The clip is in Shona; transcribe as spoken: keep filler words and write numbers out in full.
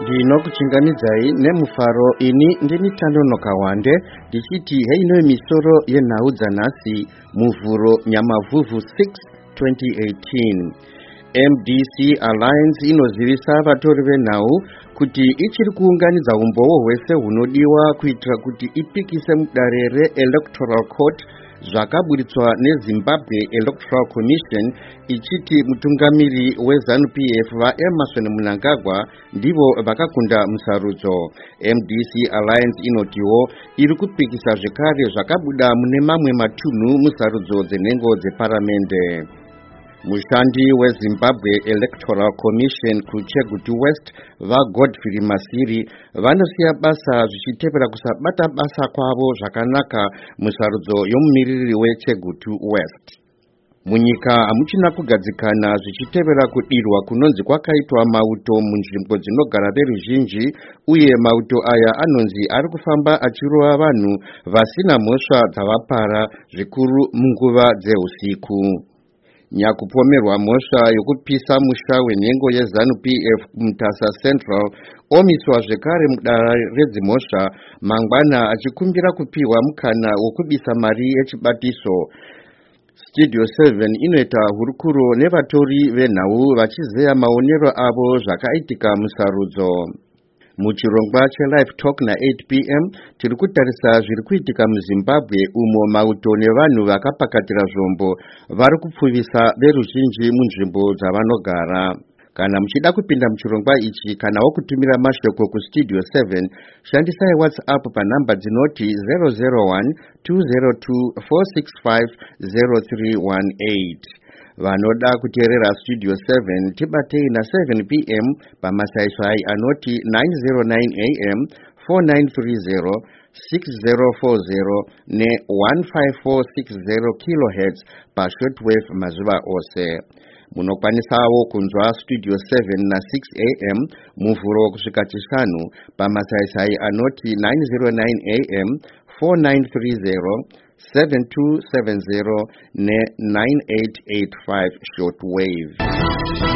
ndinokuchingamidzai nemufaro. Ini ndini Tando Kawande ndichiti heino misoro yenhau dzanhasi muvhuro Nyamavhuvhu six twenty eighteen. M D C Alliance inozivisa vatori venhau kuti ichiri kuunganidza umboo hwese hunodiwa kuitira kuti ipikise mudare re-Electoral Court zvakaburitswa neZimbabwe Electoral Commission, ichiti mutungamiri weZANU P F vaEmmerson Mnangagwa ndivo vakakunda musarudzo. M D C Alliance inotiwo iri kupikisa zvekare zvakabuda mune mamwe matunhu musarudzo dzenhengo dzeparamende. Mushandi weZimbabwe Electoral Commission kuChegutu West vaGodfrey Masiri vanosiya basa zvichitevera kusabata basa kwavo zvakanaka musarudzo yomumiriri weChegutu West. Munyika hamuchina kugadzikana zvichitevera kudirwa kunonzi kwakaitwa mauto munzvimbo dzinogara veruzhinji, uye mauto aya anonzi ari kufamba achirova vanhu vasina mhosva dzavapara zvikuru munguva dzeusiku. Nyakupomerwa mhosva yokupisa musha wenhengo yeZANU P F Mutasa Central omiswa zvekare mudare redzimhosva mangwana achikumbira kupiwa mukana wokubisa mari yechibatiso. Studio seven inoita hurukuro nevatori venhau vachizeya maonero avo zvakaitika musarudzo. Muchirongwa cheLive Talk na eight p m tiri kutarisa zviri kuitika muZimbabwe, umo mauto nevanhu vakapakatira zvombo vari kupfuvisa veruzhinji munzvimbo dzavanogara. Kana muchida kupinda muchirongwa ichi kana wokutumira mashoko kuStudio seven, shandisai WhatsApp panhamba dzinoti zero zero one two zero two four six five zero three one eight. Vanoda kuteerera Studio seven tibatei na seven p m pamasaisai anoti nine zero nine a m four nine three zero six zero four zero ne one five four six zero kilohertz pashortwave mazuva ose. Munokwanisawo kunzwa Studio seven na six a m muvhuro kusvika chishanu pamasaisai anoti nine zero nine a m four nine three zero seven two seven zero ne nine eight eight five shortwave.